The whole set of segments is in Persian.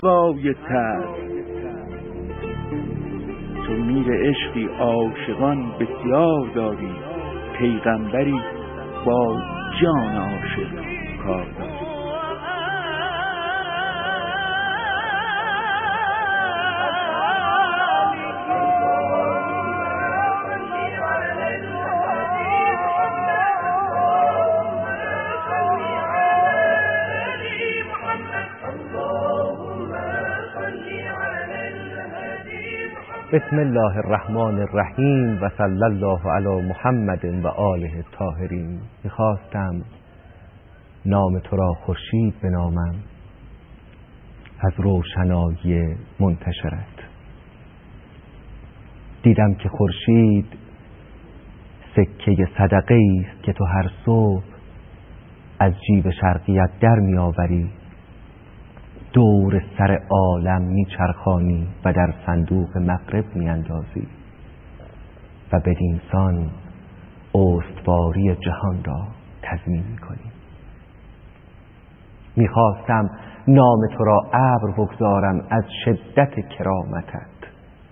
وای تر تو میر عشقی عاشقان بسیار داری، پیغمبری با جان عاشق کار داری. بسم الله الرحمن الرحیم و صلی الله علی محمد و آله الطاهرین. میخواستم نام تو را خورشید بنامم از روشنایی منتشرت. دیدم که خورشید سکه صدقه است که تو هر صبح از جیب شرقیت در میآوری، دور سر عالم میچرخانی و در صندوق مغرب میاندازی و بدین سان استواری جهان را تضمین میکنی. میخواستم نام تو را ابر بگذارم از شدت کرامتت،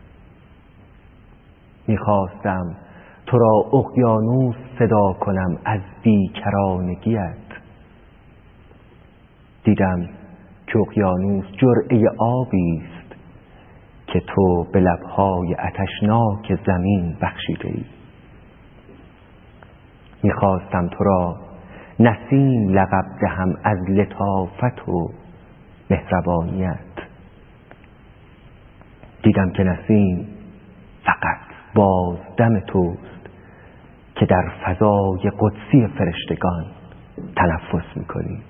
میخواستم تو را اقیانوس صدا کنم از بیکرانگیت. دیدم که اقیانوس جرعه آبی است که تو به لبهای آتشناک زمین بخشیده ای. میخواستم تو را نسیم لقب دهم از لطافت و مهربانیت. دیدم که نسیم فقط بازدم توست که در فضای قدسی فرشتگان تنفس میکنی.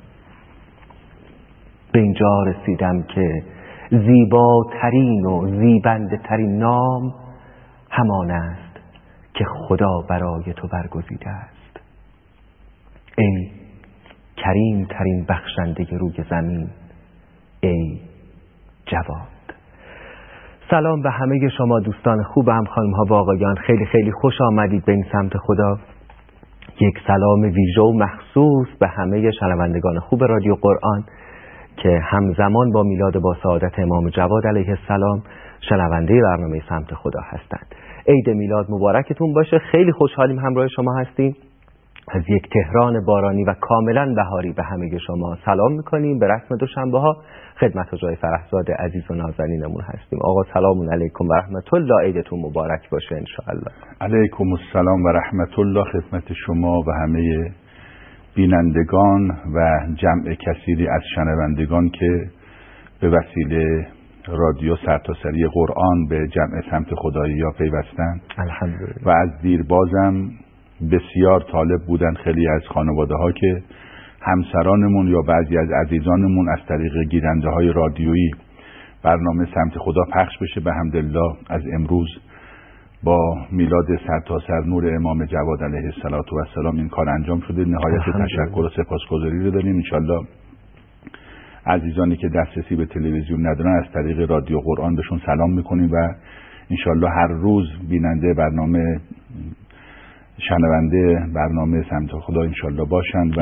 به اینجا رسیدم که زیباترین و زیبنده‌ترین نام همان است که خدا برای تو برگزیده است. ای کریم ترین بخشنده روی زمین، ای جواد. سلام به همه شما دوستان خوب، هم خانم ها و آقایان. خیلی خیلی خوش آمدید به این سمت خدا. یک سلام ویژه و مخصوص به همه شنوندگان خوب رادیو قرآن که همزمان با میلاد با سعادت امام جواد علیه السلام شنونده برنامه سمت خدا هستند. عید میلاد مبارکتون باشه. خیلی خوشحالیم همراه شما هستیم. از یک تهران بارانی و کاملا بهاری به همه شما سلام میکنیم. به رسم دوشنبه ها خدمت جای فرحزاد عزیز و نازنینمون هستیم. آقا سلام علیکم و رحمت الله، عیدتون مبارک باشه ان شاء الله. علیکم السلام و رحمت الله خدمت شما و همه بینندگان و جمع کثیری از شنوندگان که به وسیله رادیو سرتاسری قرآن به جمع سمت خدایی یا پیوستند. الحمدلله. و از دیربازم بسیار طالب بودن خیلی از خانواده ها که همسرانمون یا بعضی از عزیزانمون از طریق گیرنده های رادیویی برنامه سمت خدا پخش بشه. به حمدالله از امروز با میلاد سرتاسر نور امام جواد علیه السلام این کار انجام شده. نهایت تشکر و سپاسگزاری رو داریم. انشالله عزیزانی که دسترسی به تلویزیون ندارن از طریق رادیو قرآن بهشون سلام میکنیم و انشالله هر روز بیننده برنامه، شنونده برنامه سمت خدا انشالله باشن و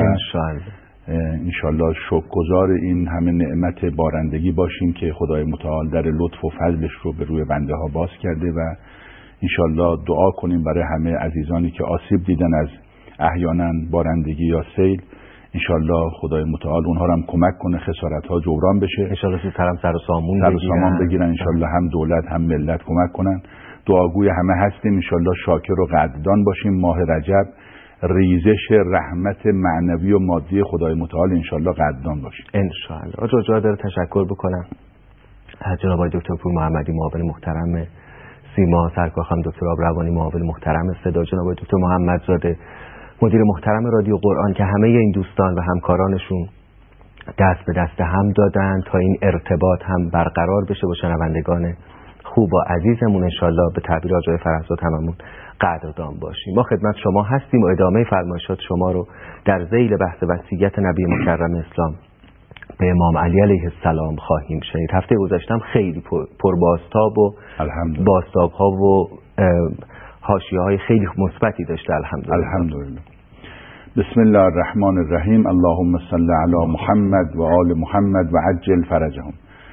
انشالله شکرگزار این همه نعمت بارندگی باشیم که خدای متعال در لطف و فضلش رو به روی بنده ها باز کرده و انشالله دعا کنیم برای همه عزیزانی که آسیب دیدن از احیانا بارندگی یا سیل. انشالله خدای متعال اونها رو هم کمک کنه، خسارت ها جبران بشه. انشالله سر و سامان بگیرن. انشالله هم دولت هم ملت کمک کنن. دعاگوی همه هستیم. انشالله شاکر و قدردان باشیم. ماه رجب ریزش رحمت معنوی و مادی خدای متعال انشالله قدردان باشیم انشالله. جا داره تشکر بکنم از جناب آقای دکتر پور محمدی معاون محترم سیما، سرکار خانم دکتر آبروانی معاون محترم صدا، جناب آقای دکتر محمدزاده مدیر محترم رادیو قرآن که همه این دوستان و همکارانشون دست به دست هم دادن تا این ارتباط هم برقرار بشه با شنوندگان خوب و عزیزمون. انشالله به تعبیر آقای فرحزاد هممون قدردان باشیم. ما خدمت شما هستیم و ادامه فرمایشات شما رو در ذیل بحث وصیت نبی مکرم اسلام به امام علی علیه السلام خواهیم شنید. هفته گذشتم خیلی پربازتاب و بازتاب ها و حاشیه های خیلی مثبتی داشته. الحمدلله. بسم الله الرحمن الرحیم. اللهم صل علی محمد و آل محمد و عجل فرجهم.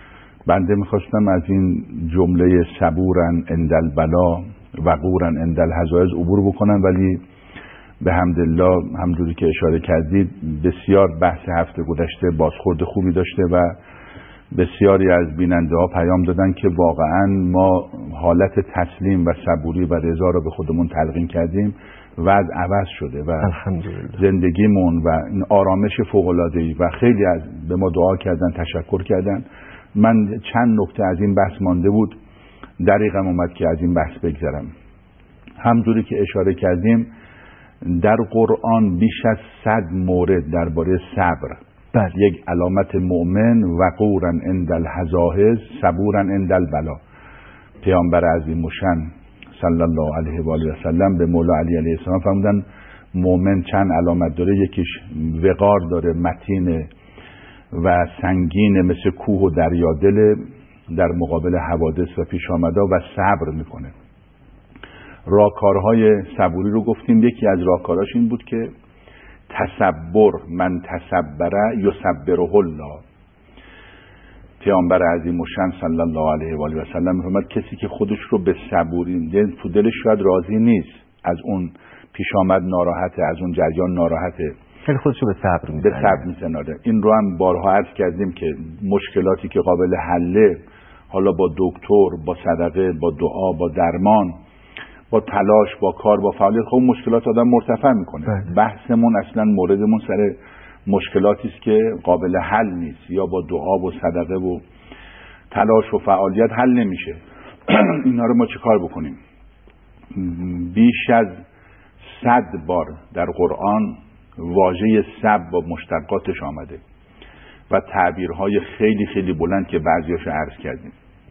بنده میخواستم از این جمله صبورن عند البلا وقورن عند الحزائز عبور بکنم، ولی به حمدالله همونجوری که اشاره کردید بسیار بحث هفته گذشته بازخورد خوبی داشته و بسیاری از بیننده ها پیام دادن که واقعا ما حالت تسلیم و صبوری و رضا را به خودمون تلقین کردیم و از عوض شده و زندگیمون و این آرامش فوق‌العاده‌ای و خیلی از به ما دعا کردن، تشکر کردن. من چند نکته از این بحث مانده بود، دریغم اومد که از این بحث بگذرم. همونجوری که اشاره کردیم در قرآن بیش از 100 مورد درباره صبر، یک علامت مؤمن، وقورا عند الحزائز صبورا عند البلا. پیامبر عظیم الشأن صلی الله علیه و آله و سلم به مولا علی علیه السلام فرمودن مؤمن چند علامت داره، یکیش وقار داره، متین و سنگین مثل کوه و دریادل در مقابل حوادث و پیش آمده و صبر میکنه. راهکارهای صبوری رو گفتیم، یکی از راهکاراش این بود که تصبر، من تصبره یصبره الله. پیامبر عظیم الشأن صلی الله علیه و آله و سلم می‌فرماد کسی که خودش رو به صبوری تو دلش شاید راضی نیست، از اون پیش آمد ناراحته، از اون جریان ناراحته، خیلی خودش رو به صبر می‌سناره. این رو هم بارها عرض کردیم که مشکلاتی که قابل حله، حالا با دکتر، با صدقه، با دعا، با درمان، با تلاش، با کار، با فعالیت، خب مشکلات آدم مرتفع میکنه. بحثمون اصلا موردمون سر مشکلاتی است که قابل حل نیست، یا با دعا و صدقه و تلاش و فعالیت حل نمیشه. اینا رو ما چه کار بکنیم؟ بیش از 100 بار در قرآن واژه صبر با مشتقاتش آمده و تعبیرهای خیلی خیلی بلند که بعضیاشو عرض کردیم.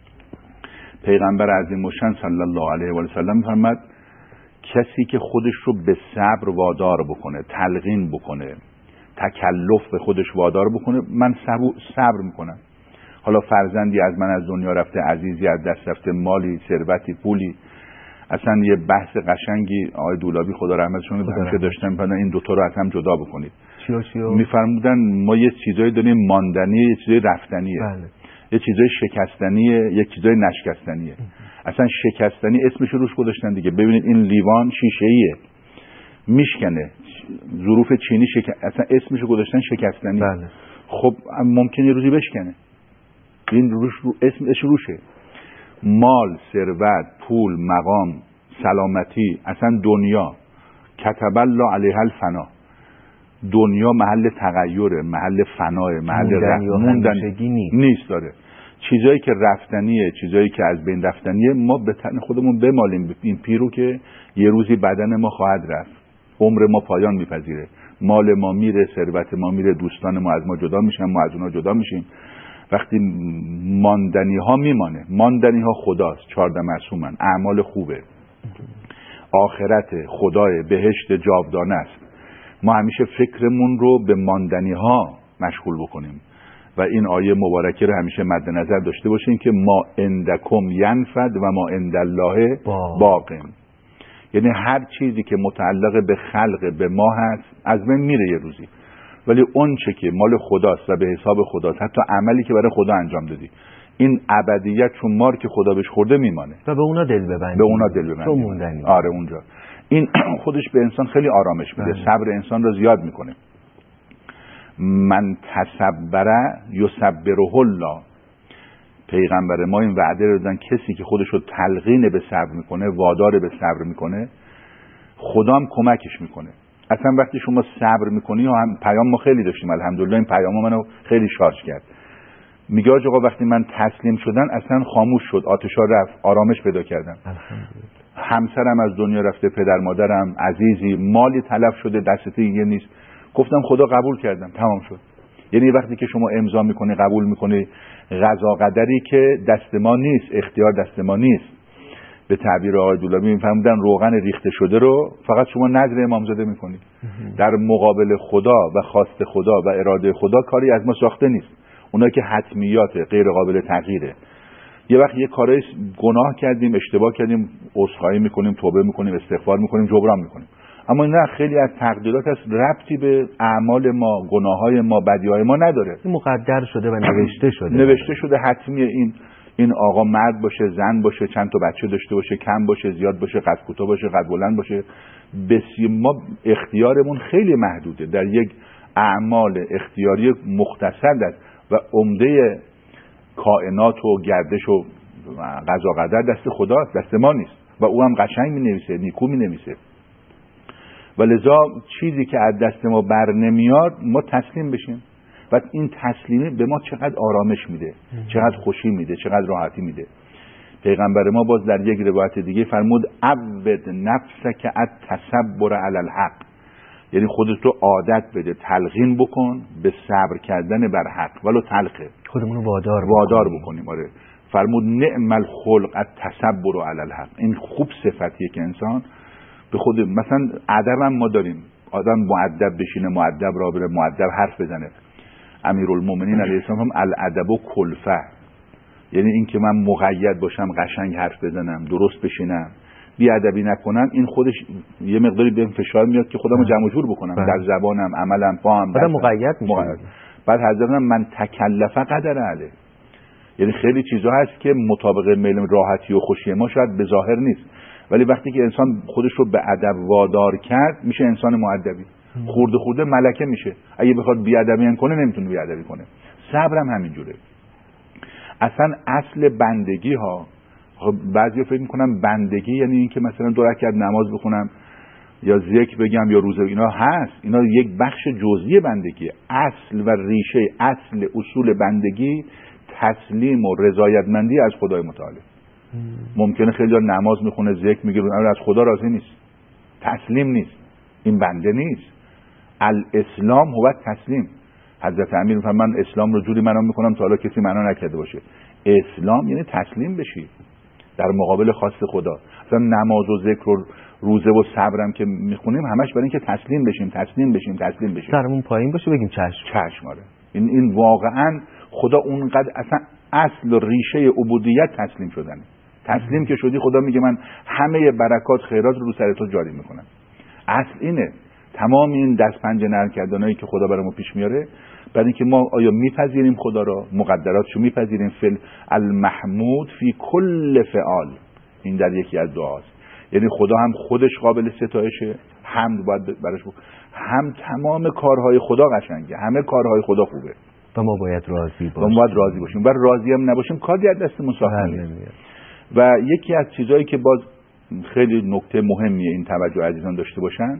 پیغمبر عظیم الشأن صلی الله علیه و سلم فرمود کسی که خودش رو به صبر وادار بکنه، تلقین بکنه، تکلف به خودش وادار بکنه، من صبر میکنم. حالا فرزندی از من از دنیا رفته، عزیزی از دست رفته، مالی، ثروتی، پولی، اصلا یه بحث قشنگی آقای دولابی خدا رحمتشون همیشه داشتن، میگفتن این دوتا رو از هم جدا بکنید. میفرمودن ما یه چیزایی داریم ماندنیه، یه چیزای رفتنیه. بله. یه چیزای شکستنیه، یه چیزای نشکستنیه. اصلا شکستنی اسمش روش گذاشتن دیگه. ببینید این لیوان شیشه‌ایه، میشکنه، ظروف چینی اصلا اسمش گذاشتن شکستنی. بله. خب ممکنه یه روزی بشکنه، این اسمش روشه. مال، ثروت، پول، مقام، سلامتی، اصلا دنیا کتب الله علیها الفنا، دنیا محل تغییره، محل فناه، محل موندن نیست داره. چیزایی که رفتنیه، چیزایی که از بین رفتنیه، ما به تن خودمون بمالیم این پیرو که یه روزی بدن ما خواهد رفت، عمر ما پایان میپذیره، مال ما میره، ثروت ما میره، دوستان ما از ما جدا میشن، ما از اونها جدا میشیم. وقتی ماندنی ها میمانه، ماندنی ها خداست، 14 معصومن، اعمال خوبه، آخرت، خدای، بهشت جاودانه است. ما همیشه فکرمون رو به ماندنی ها مشغول بکنیم و این آیه مبارکه رو همیشه مد نظر داشته باشیم که ما عندکم ینفد و ما عند الله باقٍ. یعنی هر چیزی که متعلق به خلق به ما هست از بین میره یه روزی، ولی اون چه که مال خداست و به حساب خداست، حتی عملی که برای خدا انجام دادی، این ابدیت چون مار که خدا بهش خورده میمانه و به اونا دل ببندیم. آره اونجا این خودش به انسان خیلی آرامش میده. صبر انسان رو زیاد میکنه. من تصبره یصبره الله. پیغمبر ما این وعده رو دادن کسی که خودش رو تلقین به صبر میکنه، وادار به صبر میکنه، خدا هم کمکش میکنه. اصلا وقتی شما صبر میکنی، هم پیام ما خیلی داشتیم الحمدلله، این پیام منو خیلی شارژ کرد. میگه آقا وقتی من تسلیم شدن اصلا خاموش شد، آتشا رفت، آرامش پیدا کردم. همسرم از دنیا رفته، پدر مادرم، عزیزی، مالی تلف شده، دستت دیگه نیست. گفتم خدا قبول کردم، تمام شد. یعنی وقتی که شما امضا میکنی، قبول میکنی، قضا قدری که دست ما نیست، اختیار دست ما نیست. به تعبیر آقای دولابی میفهمیدن روغن ریخته شده رو فقط شما نظر امامزاده میکنید. در مقابل خدا و خواست خدا و اراده خدا کاری از ما ساخته نیست. اونایی که حتمیات غیر قابل تغییره. یه وقت یه کارای گناه کردیم، اشتباه کردیم، عذرخواهی میکنیم، توبه میکنیم، استغفار میکنیم، جبران میکنیم. اما نه، خیلی از تقدیرات هست ربطی به اعمال ما، گناههای ما، بدیهای ما نداره. این مقدر شده و نوشته شده. نوشته شده حتمیه این آقا مرد باشه، زن باشه، چند تا بچه داشته باشه، کم باشه، زیاد باشه، قد کوتاه باشه، قد بلند باشه. ما اختیارمون خیلی محدوده. در یک اعمال اختیاری مختصر است و عمده کائنات و گردش و قضا قدر دست خداست، دست ما نیست و او هم قشنگ می‌نویسه، نیکو می‌نویسه. و لذا چیزی که از دست ما بر نمیاد ما تسلیم بشیم و این تسلیمی به ما چقدر آرامش میده، چقدر خوشی میده، چقدر راحتی میده. پیغمبر ما باز در یک روایت دیگه فرمود عبد نفسک التصبر علی الحق، یعنی خودت رو عادت بده، تلقین بکن به صبر کردن بر حق، ولو تلخه، خودمون رو وادار بکنیم. آره، فرمود نعم الخلق التصبر علی الحق. این خوب صفتیه که انسان به خود، مثلا ادب هم ما داریم، آدم مؤدب بشینه، مؤدب را بره، مؤدب حرف بزنه. امیرالمومنین علیه السلام هم الادب و کلفه، یعنی این که من مقید باشم، قشنگ حرف بزنم، درست بشینم، بی ادبی نکنم، این خودش یه مقداری بهم فشار میاد که خودمو جمع جور بکنم در زبانم، عملم، پاهم. بعد مقید میشه. بعد حضرت من تکلف قدر علیه، یعنی خیلی چیزا هست که مطابق میل راحتی و خوشی ما شاید به ظاهر نیست، ولی وقتی که انسان خودش رو به ادب وادار کرد میشه انسان مؤدبی. خورده خورده ملکه میشه. اگه بخواد بی‌ادبی کنه نمیتونه بی‌ادبی کنه. صبرم همینجوره. اصلا اصل بندگی ها، بعضیا فکر میکنن بندگی یعنی این که مثلا 2 رکعت نماز بخونم یا ذکر بگم یا روزه، اینا هست، اینا یک بخش جزئی بندگی. اصل و ریشه، اصل اصول بندگی تسلیم و رضایتمندی از خدای متعال. ممکنه خیلی نماز میخونه، ذکر میگه، اما از خدا راضی نیست، تسلیم نیست، این بنده نیست. الاسلام هو تسلیم. حضرت امیر میگه من اسلام رو جوری معنا میکنم تا حالا کسی معنا نکرده باشه. اسلام یعنی تسلیم بشی در مقابل خواست خدا. مثلا نماز و ذکر و روزه و صبرم که میخونیم همش برای اینکه تسلیم بشیم. سرمون پایین باشه بگیم چشم. آره، این واقعا خدا اونقدر اصلا اصل و ریشه عبودیت تسلیم شدنه. تسلیم که شدی خدا میگه من همه برکات خیرات رو سر تو جاری میکنم. اصل اینه. تمام این دست پنجه نرم کردنایی که خدا برامون پیش میاره برای اینکه ما آیا میپذیریم خدا را، مقدراتشو میپذیریم، فل المحمود فی کل فعال. این در یکی از دعاست. یعنی خدا هم خودش قابل ستایشه، حمد باید براش هم تمام کارهای خدا قشنگه، همه کارهای خدا خوبه و ما باید راضی باشیم و راضی هم نباشیم کاری از دستمون ساخته نمیاد. و یکی از چیزایی که باز خیلی نکته مهمیه این توجه عزیزان داشته باشن،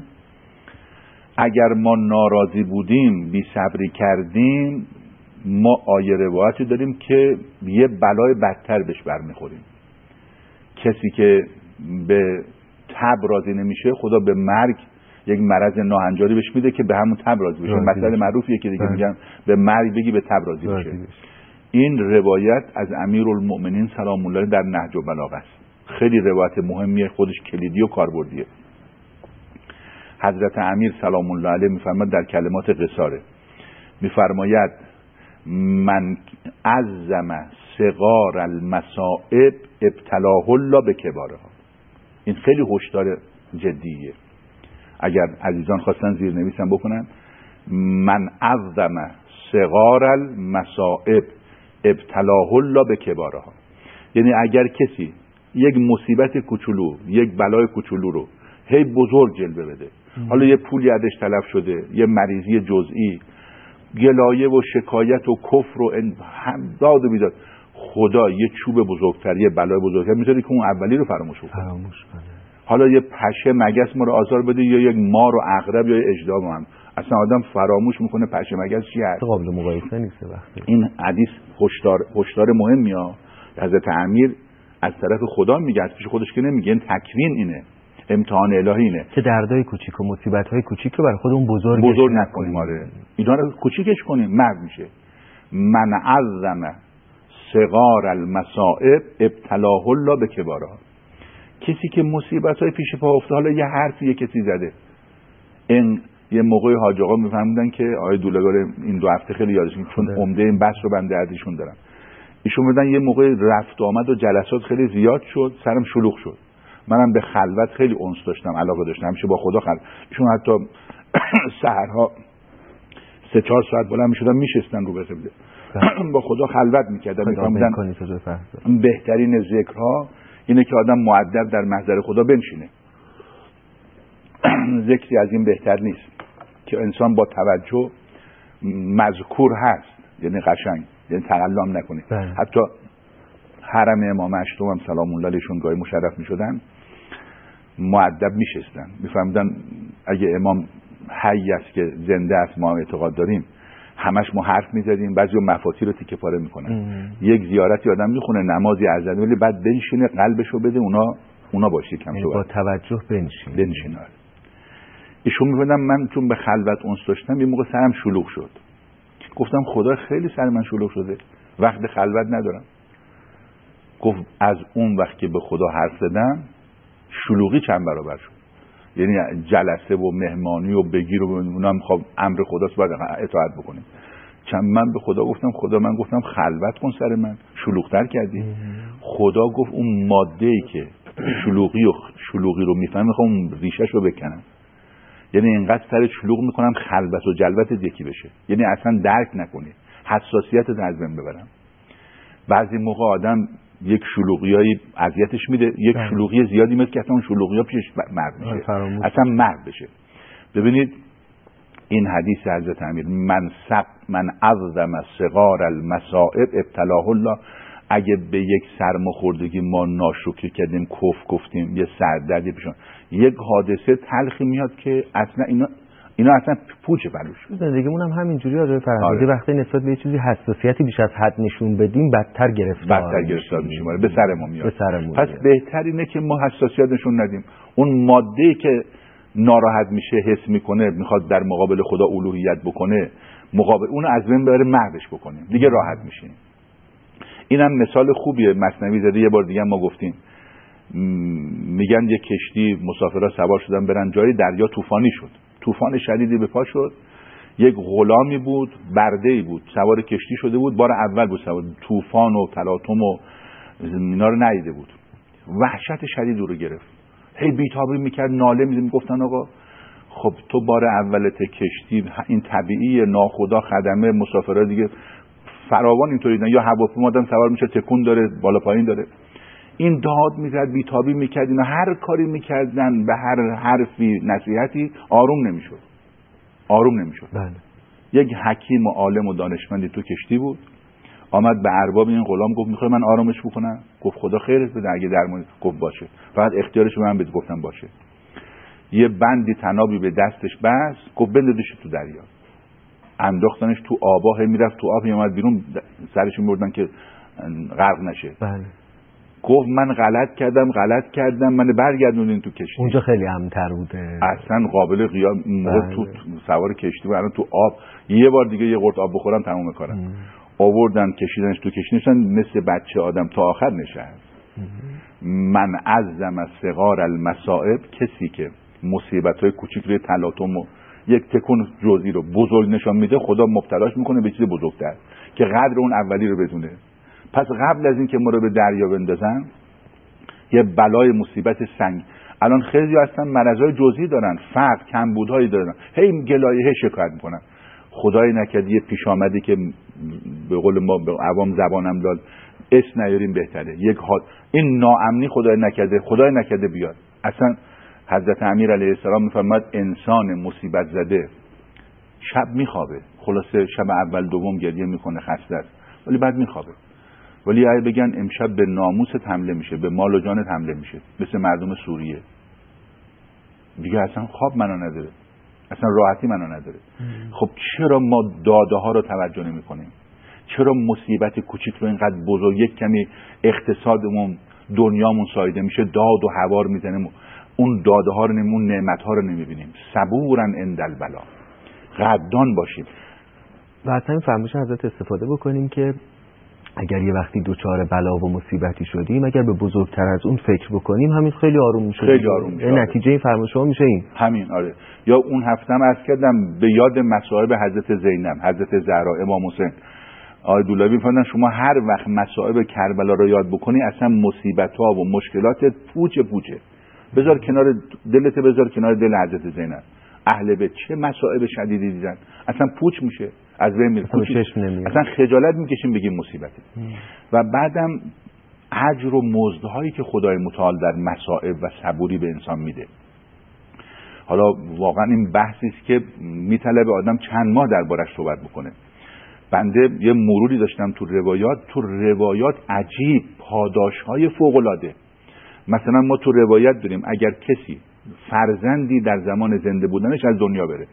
اگر ما ناراضی بودیم، بی صبری کردیم، ما آیه روایتی داریم که یه بلای بدتر بهش برمیخوریم. کسی که به تب راضی نمیشه خدا به مرگ یک مرض ناهنجاری بهش میده که به همون تب راضی بشه. مثلا معروفیه که دیگه میگن به مرگ بگی به تب راضی بشه. این روایت از امیرالمؤمنین سلام الله در نهج البلاغه است. خیلی روایت مهمیه، خودش کلیدی و کاربردیه. حضرت امیر سلام الله علیه میفرماید در کلمات قصاره، میفرماید من عظم صغار المصائب ابتلاه الله به کبارها. این خیلی هشدار جدیه. اگر عزیزان خواستن زیرنویسم بکنن، من عظم صغار المصائب ابتلاه الله به کبارها. یعنی اگر کسی یک مصیبت کوچولو، یک بلای کوچولو رو هی بزرگ جلوه بده، حالا یه پولی ازش تلف شده، یه مریضی جزئی، گلایه و شکایت و کفر و داد و بیداد، خدا یه چوب بزرگتر، یه بلای بزرگتر میذاره که اون اولی رو فراموش کنه. حالا یه پشه مگس ما رو آزار بده یا یک مار و عقرب یا اژدها هم، اصلا آدم فراموش میکنه پشه مگس چی هست. قابل مقایسه نیست وقتی. این حدیث هشدار مهمیه. حضرت امیر از طرف خدا میگه، از پیش خودش که نمیگه. این تکوین اینه، امتحان الهی اینه که دردای کوچیک و مصیبت‌های کوچیک رو برای خودمون بزرگ نکنیم. آره، اینا رو کوچیکش کنیم، مرد میشه. من عظم صغار المصائب ابتلاه الله به کبارها. کسی که مصیبت‌های پیش پا افتاد، حالا یه حرفی کسی زده، این یه موقع حاج آقا میفهمیدن که آقای دولگار این 2 هفته خیلی یادشون، چون عمده این بحث رو بنده ازشون دارم، ایشون میگن یه موقع رفت آمد و جلسات خیلی زیاد شد، سرم شلوغ شد منم به خلوت خیلی انس داشتم، علاقه داشتم، همیشه با خدا ایشون حتی سحرها 3-4 ساعت بلند میشدن میشستن رو به قبله با خدا خلوت میکردن. میفهمیدن بهترین ذکرها اینه که آدم مؤدب در محضر خدا بنشینه. ذکری از این بهتر نیست که انسان با توجه مذکور هست، یعنی قشنگ، یعنی تقلم نکنه. حتی حرم امام اشتم هم سلام الله علیهشون گاهی مشرف میشدن، مؤدب میشستن، میفهمیدن اگه امام حی است که زنده است ما اعتقاد داریم، همش ما حرف میزدیم، بعضی مفاتی رو تیکه پاره میکنن. یک زیارتی آدم میخونه، نمازی ارزنده، ولی بعد بنشینه قلبشو بده اونا باشه کم با توجه بنشینه. ایشون میگفتن من چون به خلوت انس داشتم یه موقع سرم شلوغ شد. گفتم خدا خیلی سر من شلوغ شده، وقت خلوت ندارم. گفت از اون وقت که به خدا حرف زدم شلوغی چند برابر شد. یعنی جلسه و مهمانی و بگیر و اونم خب امر خداست باید اطاعت بکنیم. من به خدا گفتم خدا، من گفتم خلوت کن سر من، شلوغ‌تر کردی. خدا گفت اون ماده‌ای که شلوغی رو میفهمه میخوام اون ریشه‌ش رو بکنم. یعنی اینقدر سر شلوغ میکنم خلوت و جلوت یکی بشه، یعنی اصلا درک نکنی، حساسیت رو از بین ببرم. بعضی موقع آدم یک شلوغیایی اذیتش میده، یک شلوغی زیادی میاد که اصلا اون شلوغی‌ها پیشش مرد میشه، اصلا مرد بشه. ببینید این حدیث حضرت امیر، من عظم صغار المصائب ابتلاه الله، اگه به یک سرماخوردگی ما ناشکری کردیم، گفتیم، یه سردردی پیشون، یک حادثه تلخی میاد که اصلا اینا اصلا پوچه بلوش. زندگیمون هم همینجوری آره فرهنگی، وقتی نسبت به یه چیزی حساسیتی بیش از حد نشون بدیم بدتر گرفتار میشیم، به سر ما میاد. پس بهتر اینه که ما حساسیت نشون ندیم. اون ماده‌ای که ناراحت میشه، حس میکنه میخواد در مقابل خدا الوهیت بکنه، مقابل اون از بین ببره، مغزش بکنیم، دیگه راحت میشیم. اینم مثال خوبیه. مثنوی زاده یه بار دیگه ما گفتیم، میگن یه کشتی مسافرها سوار شدن برن جایی، دریا طوفانی شد، طوفان شدیدی به پا شد. یک غلامی بود، برده‌ای بود، سوار کشتی شده بود، بار اول بود سوار، طوفان و تلاطم و اینا رو ندیده بود، وحشت شدید رو گرفت، هی بیتابی میکرد، ناله میگفتن آقا خب تو بار اولت کشتی، این طبیعیه، ناخدا خدمه، مسافرها دیگه فراوان اینطوری نه، یا هواپیما آدم سوار میشه تکون داره، بالا پایین داره. این داد میزد، بیتابی میکرد، اینا هر کاری میکردن، به هر حرفی نصیحتی آروم نمیشد. بله. یک حکیم و عالم و دانشمندی تو کشتی بود، آمد به ارباب این غلام گفت میخوای من آرامش بکنم؟ گفت خدا خیرت بده اگه درمانی. گفت باشه، فقط اختیارش من بده. گفتم باشه. یه بندی تنابی به دستش بست، گفت بندازش تو دریا. انداختنش تو آبا، میرفت تو آب، میومد بیرون، سرش میبردن که غرق نشه. بله. گفت من غلط کردم، من برگردونین تو کشتی. اونجا خیلی امن‌تر بوده، اصلا قابل قیام. تو سوار کشتی و الان تو آب، یه بار دیگه یه قرط آب بخورم تموم کارم. آوردن کشیدنش تو کشتی، نشن مثل بچه آدم تا آخر نشست. من عظم صغار المصائب، کسی که مصیبت‌های کوچیک روی تلاطم و یک تکون جزئی رو بزرگ نشان میده، خدا مبتلاش میکنه به چیز بزرگتر که قدر اون اولی رو بدونه. پس قبل از این که ما رو به دریا بندازن، یه بلای مصیبت سنگ، الان خیلی هستن مرضای جزئی دارن، فقر، کمبودهایی دارن، هی گلایه شکایت میکنن. خدای نکرد یه پیش آمدی که به قول ما به عوام زبانم داد، اسم نیاریم بهتره، یک حال این ناامنی خدای نکرده بیاد. اصلا حضرت امیر علیه السلام میفرماد انسان مصیبت زده شب میخوابه، خلاصه شب اول دوم گریه میکنه، خسته است، ولی بعد میخوابه. ولی اگه بگن امشب به ناموست حمله میشه، به مال و جانت حمله میشه، مثل مردم سوریه، دیگه اصلا خواب منو نداره، اصلا راحتی منو نداره. خب چرا ما داده ها رو توجه نمی کنیم؟ چرا مصیبت کوچیک رو اینقدر بزرگ، یک کمی اقتصادمون، دنیامون سایده میشه، داد و هوار میزنیم، اون داده ها رو اون نعمت ها رو نمیبینیم. صبورن عند البلا، قدردان باشیم. و از همین فرمایش حضرت استفاده بکنیم که اگر یه وقتی دوچار بلا و مصیبتی شدیم، اگر به بزرگتر از اون فکر بکنیم، همین خیلی آروم میشه. خیلی آروم میشه. نتیجه این فرمایش ها میشه این. همین آره. یا اون هفتم عرض کردم به یاد مصائب حضرت زینب، حضرت زهرا، امام حسین. آقای دولابی فرمودن شما هر وقت مصائب کربلا رو یاد بکنی، اصلا مصیبت ها و مشکلات پوچه. بذار کنار دلت، بذار کنار دل حضرت زینب. اهل بیت چه مصائب شدیدی دیدن، اصلا پوچ میشه، از بین میره، اصلا خجالت میکشیم بگیم مصیبته. و بعدم اجر و مزدهایی که خدای متعال در مصائب و صبوری به انسان میده. حالا واقعا این بحثی است که میطلبه آدم چند ماه دربارش صحبت بکنه. بنده یه مروری داشتم تو روایات عجیب پاداشهای فوق العاده. مثلا ما تو روایت داریم اگر کسی فرزندی در زمان زنده بودنش از دنیا بره،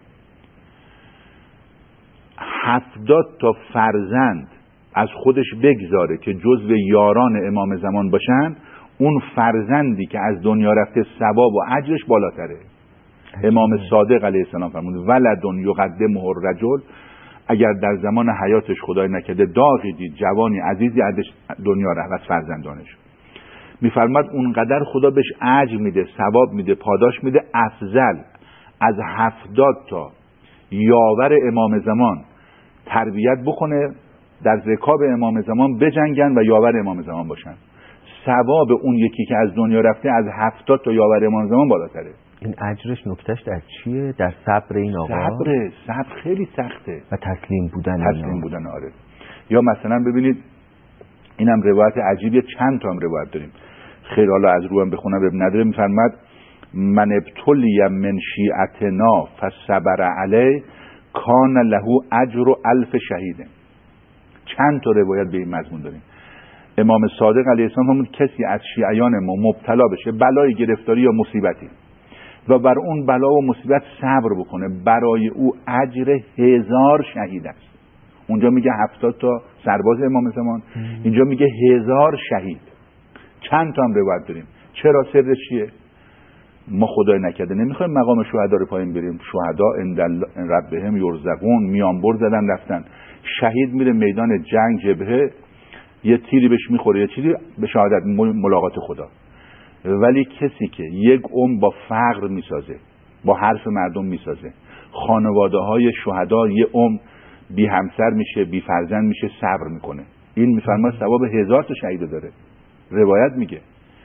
70 تا فرزند از خودش بگذاره که جزو یاران امام زمان باشن، اون فرزندی که از دنیا رفته ثواب و اجرش بالاتره. امام صادق علیه السلام فرمود ولدن یقدمه الرجل، اگر در زمان حیاتش خدای نکرده داغی دید جوانی عزیزی از دنیا رفت از فرزندانش، میفرماد اونقدر خدا بهش اجر میده، ثواب میده، پاداش میده، افضل از 70 تا یاور امام زمان تربیت بکنه، در رکاب امام زمان بجنگن و یاور امام زمان باشن. ثواب اون یکی که از دنیا رفته از 70 تا یاور امام زمان بالاتره. این اجرش نکتهش در چیه؟ در صبر این آقا؟ صبر خیلی سخته و تسلیم بودن. آره. یا مثلا ببینید اینم روایت عجیبیه، چند تا هم روایت داریم، خیلی حالا از رویم بخونم اب نداره. میفرماد من ابتلی من شیعتنا فصبر علی کان له اجر 1000 شهید. چند تا روایت به این مضمون داریم. امام صادق علیه السلام همون کسی از شیعیان ما مبتلا بشه بلای گرفتاری یا مصیبتی و بر اون بلا و مصیبت صبر بکنه، برای او اجر 1000 شهید است. اونجا میگه 70 تا سرباز امام زمان، اینجا میگه 1000 شهید. چند تا هم روایت داریم. چرا؟ سرش چیه؟ ما خدای نکرده نمیخوایم مقام شهدا رو پایین بریم. شهدا عند ربهم یرزقون، میانبر زدن رفتن. شهید میره میدان جنگ، جبهه، یه تیری بهش میخوره، یه چیزی به شهادت، ملاقات خدا. ولی کسی که یک عمر با فقر میسازه، با حرف مردم میسازه، خانواده های شهدا یه عمر بی همسر میشه، بی فرزند میشه، صبر میکنه، این میفرماد ثواب 1000 تا شهید داره. روایت میگه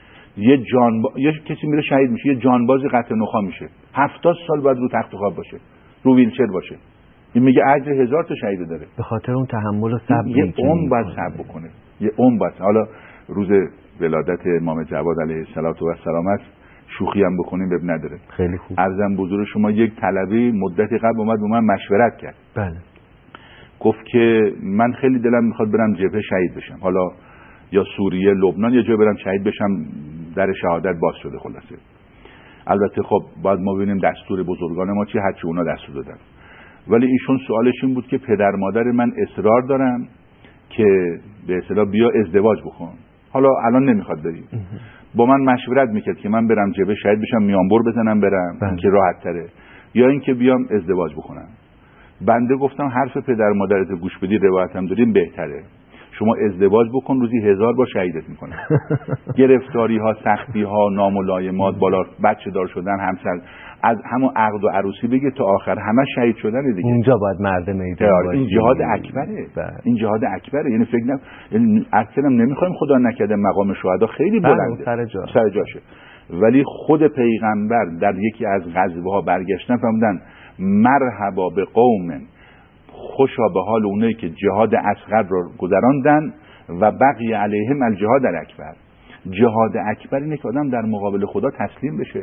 یه کسی میره شهید میشه، یه جانباز قطع نخا میشه، 70 سال باید رو تخت خواب باشه، رو ویلچر باشه، این میگه اجر 1000 تا شهید داره. به خاطر اون تحمل و صبر یه عمر باید صبر بکنه، یه عمر باید. حالا روز ولادت امام جواد علیه السلام است، شوخی هم بکنیم بب نداره. خیلی خوب. عرضم بزرگ شما یک طلبی مدتی قبل اومد با من مشورت کرد. بله. گفت که من خیلی دلم میخواد برم جبهه شهید بشم، حالا یا سوریه، لبنان، یا جای برم شهید بشم، در شهادت باز شده. خلاصه البته خب باید ما ببینیم دستور بزرگان ما چی، هرچی اونا دستور دادن. ولی ایشون سوالش این بود که پدر مادر من اصرار دارن که به اصطلاح بیا ازدواج بکن، حالا الان نمیخواد بریم. با من مشورت میکرد که من برم جبهه شهید بشم، میانبر بزنم برم که راحت تره، یا اینکه بیام ازدواج بکنم. بنده گفتم حرف پدر مادرت گوش بدی، روایت هم داریم، بهتره شما ازدواج بکن، روزی 1000 بار شهیدت میکنه. گرفتاری ها، سختی ها، ناملایمات، بالا بچه دار شدن، همسر، از همون عقد و عروسی بگه تا آخر همه شهید شدن دیگه. اونجا باید مرد میدان باشه. این جهاد اکبره. این جهاد اکبره. یعنی فکر اصلا نمیخوایم خدا نکرده مقام شهدا خیلی بلنده، سر جاشه. ولی خود پیغمبر در یکی از غزوه‌ها برگشتن فرمودن مرحبا به قوم، خوشا به حال اونایی که جهاد اصغر رو گذراندن و بقی علیهم الجهاد الاکبر. جهاد اکبر اینه که آدم در مقابل خدا تسلیم بشه،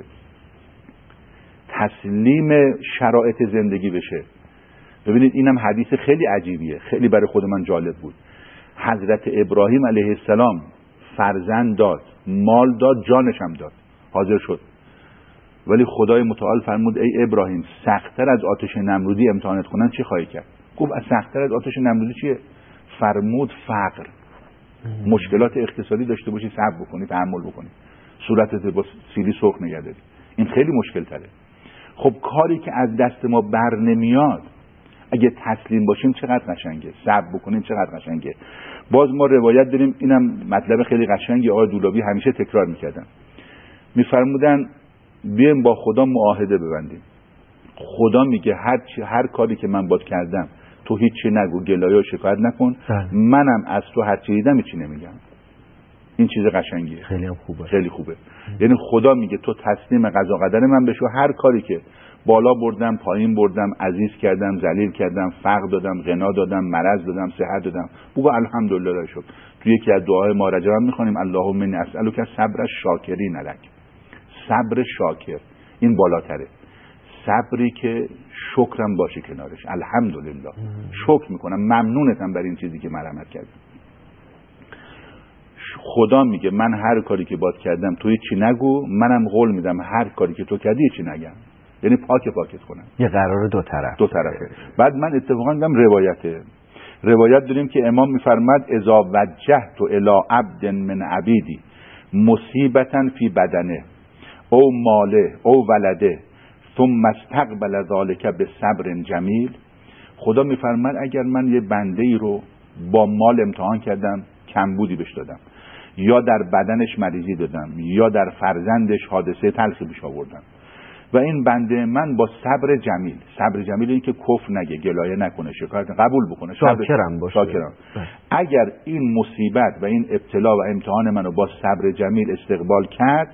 تسلیم شرایط زندگی بشه. ببینید اینم حدیث خیلی عجیبیه، خیلی برای خود من جالب بود. حضرت ابراهیم علیه السلام فرزند داد، مال داد، جانش هم داد، حاضر شد. ولی خدای متعال فرمود ای ابراهیم سخت‌تر از آتش نمرودی امتحانت کنن چی خواهی کرد؟ گفت از سخت‌تر از آتش نمرودی چیه؟ فرمود فقر. مشکلات اقتصادی داشته باشی، صبر بکنی، تحمل بکنی، صورتت با سیلی سرخ نگه داری، این خیلی مشکل تره. خب کاری که از دست ما بر نمیاد اگه تسلیم باشیم چقدر قشنگه، صبر بکنیم چقدر قشنگه. باز ما روایت داریم، اینم مطلب خیلی قشنگی آقای دولابی همیشه تکرار میکردن، میفرمودن بیایم با خدا معاهده ببندیم. خدا میگه هر کاری که من باید کردم تو هیچی نگو، گلایه و شکایت نکن، منم از تو هر چی دیدم هیچی نمیگم. این چیز قشنگیه، خیلی هم خوبه، خیلی خوبه. یعنی خدا میگه تو تسلیم قضا قدر من بشو، هر کاری که بالا بردم پایین بردم، عزیز کردم ذلیل کردم، فقر دادم غنا دادم، مرض دادم صحت دادم، بگو الحمدلله شکر. تو یکی از دعای ما رجب میخونیم اللهم انی اسالک صبر الشاکرین لک. صبر شاکر این بالاتره، صبری که شکرم باشه کنارش، الحمدلله شکر میکنم، ممنونتم بر این چیزی که مرحمت کردم. خدا میگه من هر کاری که باد کردم توی چی نگو، منم قول میدم هر کاری که تو کردی چی نگم، یعنی پاکت کنم. یه قرار دو طرفه. بعد من اتفاقا دیدم روایت داریم که امام میفرماد اذا وجهت الی عبد من عبیدی مصیبتا فی بدنه او ماله او ولده ثم استقبل ذلك بصبر جمیل. خدا میفرماد اگر من یه بنده ای رو با مال امتحان کردم، کمبودی بهش دادم، یا در بدنش مریضی دادم، یا در فرزندش حادثه تلخی بهش آوردم و این بنده من با صبر جمیل این که کفر نگه، گلایه نکنه، شکایت قبول بکنه، شاکرم باشه. اگر این مصیبت و این ابتلا و امتحان منو با صبر جمیل استقبال کرد،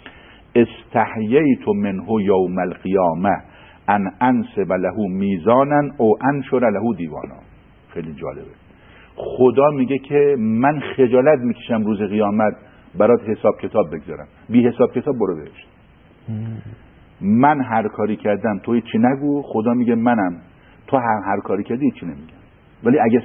استحییت منه یوم القیامه ان انصب له میزانا او انشر له دیوانا. خیلی جالبه. خدا میگه که من خجالت میکشم روز قیامت برات حساب کتاب بگذارم، بی حساب کتاب برو بهشت. من هر کاری کردم توی چی نگو، خدا میگه منم تو هر کاری کردی چی نمیگم. ولی اگه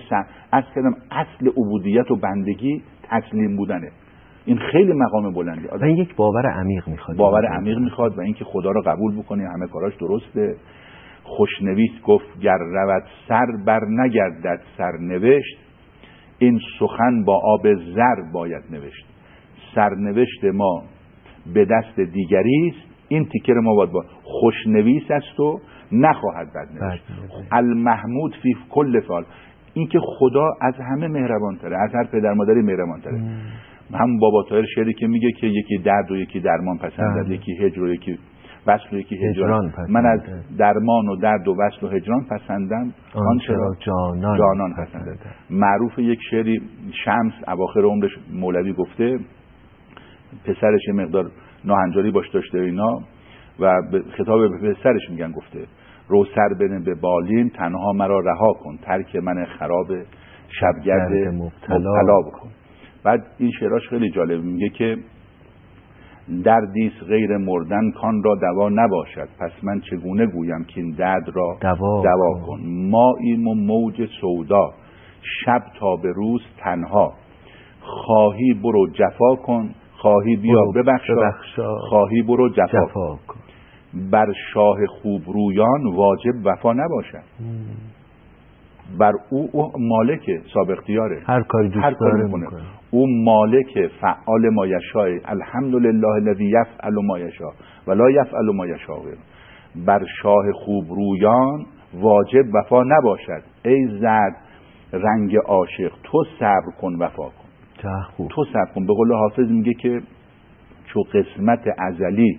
اصل عبودیت و بندگی تسلیم بودنه. این خیلی مقام بلندی. و این یک باور عمیق میخواد، و اینکه خدا رو قبول بکنی، همه کاراش درسته. خوشنویس گفت گر رود سر بر نگردد سرنوشت، این سخن با آب زر باید نوشت. سرنوشت ما به دست دیگری است، این تیکر ما باید با خوشنویس است و نخواهد بد نوشت. المحمود فی کل فعل، این که خدا از همه مهربان تره، از هر پدر مادری مهربان تره. هم بابا طاهر شعری که میگه که یکی درد و یکی درمان پسندد، یکی هجر و یکی وصل و یکی هجران. من از درمان و درد و وصل و هجران پسندم آنچه را جانان پسندد. معروف یک شعری شمس اواخر عمرش مولوی گفته، پسرش مقدار ناهنجاری باش داشته اینا و به خطاب به پسرش میگن گفته رو سر بنه به بالین تنها مرا رها کن، ترک من خراب شبگرد مبتلا بکن. بعد این شعراش خیلی جالب، میگه که دردیست غیر مردن کان را دوا نباشد، پس من چگونه گویم که این درد را دوا کن. ماییم و موج سودا شب تا به روز تنها، خواهی برو جفا کن، خواهی بیا ببخشا، خواهی برو جفا کن. بر شاه خوب رویان واجب وفا نباشد، بر او مالک صاحب اختیاره، هر کاری دوست داره میکنه. او مالک فعال ما یشاء، الحمدلله الذی یفعل ما یشاء ولا یفعل ما یشاء. بر شاه خوب رویان واجب وفا نباشد، ای زرد رنگ عاشق تو صبر کن وفا کن. تو صبر کن. به قول حافظ میگه که چو قسمت ازلی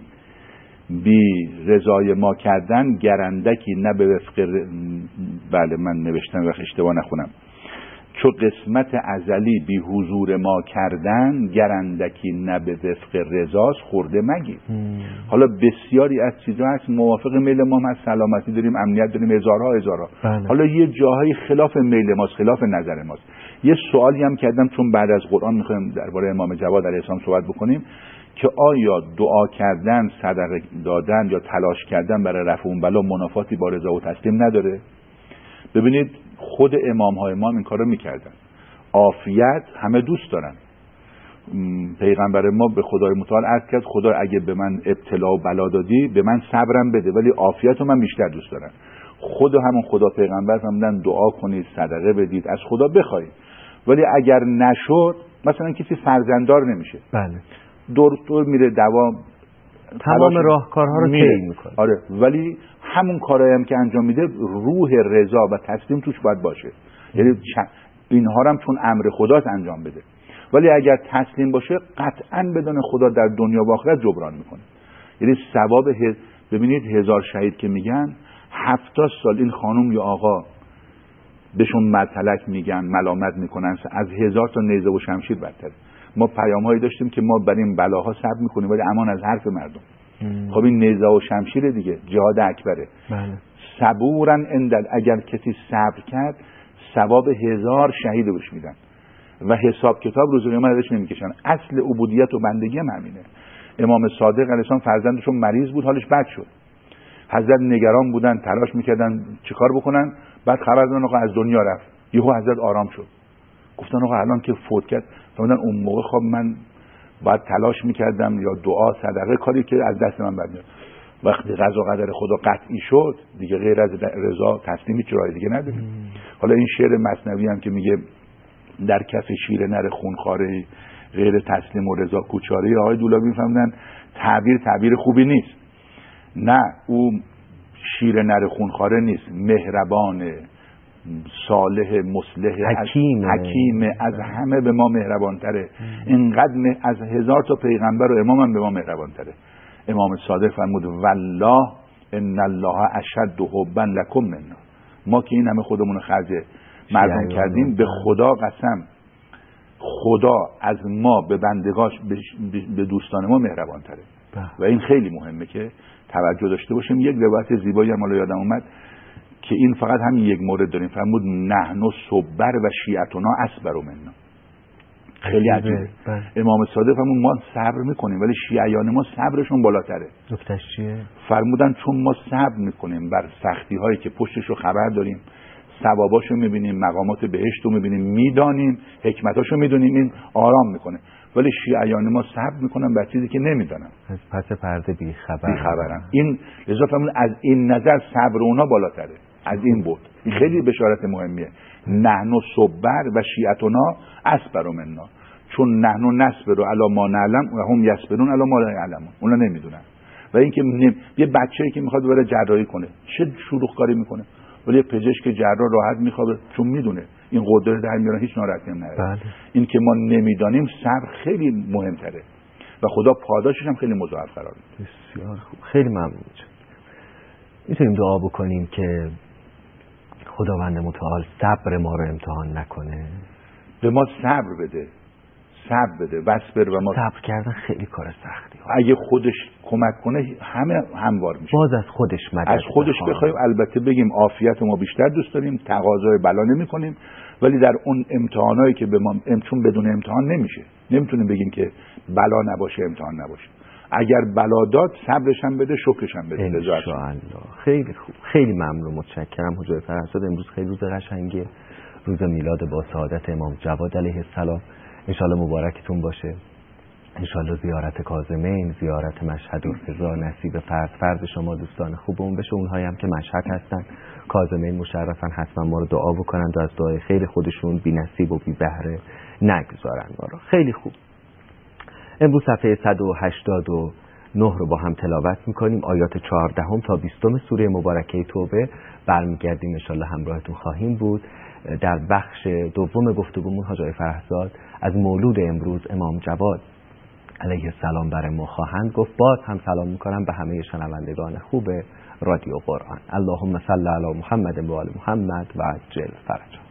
بی رضای ما کردن، گرندکی نه به وفق بله من نوشتم و اشتباه نخونم، چو قسمت ازلی بی حضور ما کردن، گرندکی نه به وفق رضاست خورده مگیر. حالا بسیاری از چیزها هست موافق میل ما هست، سلامتی داریم، امنیت داریم، هزارها. حالا یه جاهای خلاف میل ماست، خلاف نظر ماست. یه سوالی هم کردم چون بعد از قرآن میخوایم درباره امام جواد علیه السلام صحبت بکنیم که آیا دعا کردن، صدقه دادن یا تلاش کردن برای رفع اون بلا منافاتی با رضا و تسلیم نداره؟ ببینید خود امام‌های ما این کارو میکردن. عافیت همه دوست دارن. پیغمبر ما به خدای متعال عرض کرد خدا اگه به من ابتلا و بلا دادی به من صبرم بده، ولی عافیت رو من بیشتر دوست دارم. خود همون خدا پیغمبر فرمودن دعا کنید، صدقه بدید، از خدا بخواید، ولی اگر نشد مثلا کسی فرزنددار نمیشه، بله دکتر میره دوا تمام راهکارها رو طی میکنه، آره، ولی همون کارهایی هم که انجام میده روح رضا و تسلیم توش باید باشه. یعنی اینها هم چون امر خداست انجام بده، ولی اگر تسلیم باشه قطعاً بدون خدا در دنیا و آخرت جبران میکنه. یعنی ثواب ببینید 1000 شهید که میگن 70 سال این خانم یا آقا بهشون متلک میگن، ملامت میکنن، از 1000 تا نیزه و شمشیر بدتره. ما پیام‌هایی داشتیم که ما بر این بلاها صبر می‌کنیم ولی امان از حرف مردم. خب این نیزه و شمشیر دیگه، جهاد اکبره. بله. صبورن اندل، اگر کسی صبر کرد ثواب 1000 شهید بهش میدن و حساب کتاب روز قیامت ازش نمیکشن. اصل عبودیت و بندگی هم همینه. امام صادق علیه السلام فرزندشون مریض بود، حالش بد شد. حضرت نگران بودن، تلاش میکردن چیکار بکنن. بعد خبر دادن آقا از دنیا رفت. یهو حضرت آرام شد. گفتن آقا الان که فوت کرد، فرمودن اون موقع خب من باید تلاش میکردم یا دعا صدقه، کاری که از دست من برمیاد. وقتی قضا و قدر خدا قطعی شد دیگه غیر از رضا تسلیم هیچ راهی دیگه نداریم. حالا این شعر مثنوی هم که میگه در کف شیر نر خونخواره غیر تسلیم و رضا کوچاره، آقای دولابی میفهمدن تعبیر خوبی نیست. نه، او شیر نر خونخواره نیست، مهربان، صالح، مصلح، حکیم، از همه به ما مهربانتره. اینقدر از 1000 تا پیغمبر و امام هم به ما مهربانتره. امام صادق فرمود والله ان الله اشد حبا لکم منا. ما که این همه خودمون خرج مردم کردیم، به خدا قسم خدا از ما به بندگاش به دوستان ما مهربان تره و این خیلی مهمه که توجه داشته باشیم. یک روایت زیبایی هم یادم اومد که این فقط همین یک مورد داریم. فرمود نحن صبر و شیعتنا اصبر منا. خیلی عجیبه. امام صادق فرمود ما صبر میکنیم ولی شیعیان ما صبرشون بالاتره. نکتهش چیه؟ فرمودن چون ما صبر میکنیم بر سختی هایی که پشتشو خبر داریم، ثواباشو میبینیم، مقامات بهشتو میبینیم، میدانیم، حکمتاشو میدونیم، این آرام میکنه. ولی شیعیان ما صبر میکنن بر چیزی که نمیدونن، از پس پرده بیخبرن. این لذا فرمودن از این نظر صبر اونا بالاتره. از این بود این خیلی بشارت مهمیه. نحن صبر و شیعتنا اصبر منا، چون نحن نصبر علی ما نعلم و هم یصبرون علی ما لا یعلمون. اونا نمیدونن. و اینکه یه بچه‌ای که میخواد بره جراحی کنه چه شلوغ کاری میکنه، ولی یه پزشک جراح راحت میخواد چون میدونه این قدرت در میاره، هیچ ناراحتی هم نداره. این که ما نمیدانیم صبر خیلی مهمتره و خدا پاداشش هم خیلی مضاعف قرار میده. بسیار خوب، خیلی ممنون. میتونیم دعا بکنیم که خداوند متعال صبر ما رو امتحان نکنه، به ما صبر بده وصبر و ما صبر کردن خیلی کار سختی ها. اگه خودش کمک کنه همه هموار میشه. باز از خودش مدد، از خودش بخوایم. البته بگیم عافیت ما بیشتر دوست داریم، تقاضای بلا نمی کنیم، ولی در اون امتحانایی که به ما چون بدون امتحان نمیشه، نمیتونیم بگیم که بلا نباشه امتحان نباشه. اگر بلا داد صبرش هم بده، شکرش هم بده. انشاءالله. خیلی خوب، خیلی ممنون، متشکرم حجای فرزاد. امروز خیلی روز قشنگیه، روز میلاد با سعادت امام جواد علیه السلام. انشالله مبارکتون باشه. انشالله زیارت کاظمین، زیارت مشهد و رضا نصیب فرد شما دوستان خوبمون بشه. اونهایی هم که مشهد هستن، کاظمین مشرفن، حتما ما رو دعا بکنن و از دعای خیر خودشون بی نصیب و بی بهره نگذارن ما رو. خیلی خوب. امروز صفحه 189 رو با هم تلاوت میکنیم، آیات 14 تا 20 سوره مبارکه توبه. برمیگردیم انشالله همراهتون خواهیم بود. در بخش دوم گفتگومون حاج فرهزاد از مولود امروز امام جواد علیه السلام برای ما خواهند گفت. باز هم سلام میکنم به همه شنوندگان خوب رادیو قرآن. اللهم صل علی محمد و آل محمد و عجل فرجهم.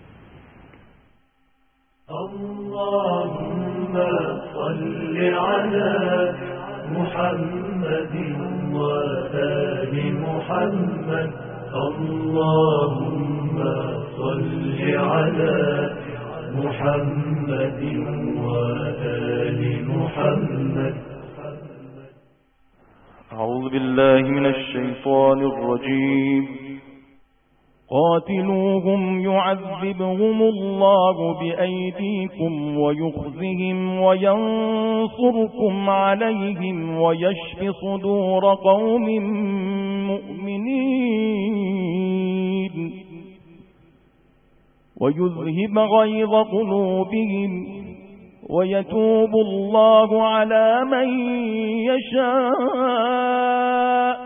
اللهم صل على محمد و آل محمد. اللهم صل على محمد وآل محمد. أعوذ بالله من الشيطان الرجيم. قاتلوهم يعذبهم الله بأيديكم ويخزهم وينصركم عليهم ويشف صدور قوم مؤمنين ويذهب غيظ قلوبهم ويتوب الله على من يشاء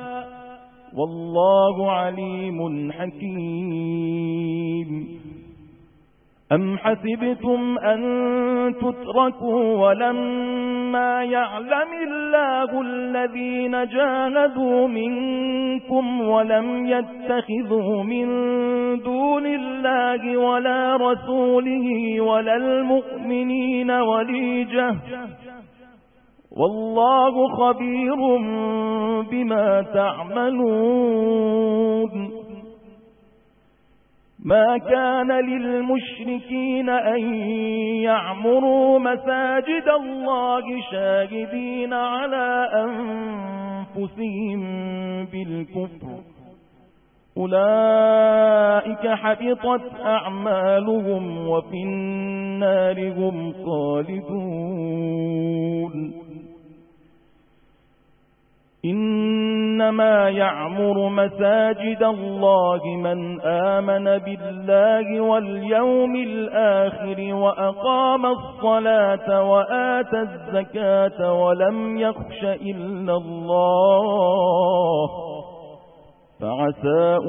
والله عليم حكيم. أم حسبتم أن تتركوا ولما يعلم الله الذين جاهدوا منكم ولم يتخذوا من دون الله ولا رسوله ولا المؤمنين وليجة والله خبير بما تعملون ما كان للمشركين أن يعمروا مساجد الله شاهدين على أنفسهم بالكفر أولئك حبطت أعمالهم وفي النار هم خالدون إنما يعمر مساجد الله من آمن بالله واليوم الآخر وأقام الصلاة وآتى الزكاة ولم يخش إلا الله فعسى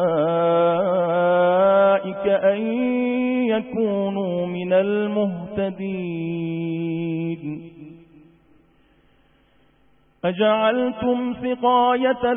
أولئك أن يكونوا من المهتدين أجعلتم سقاية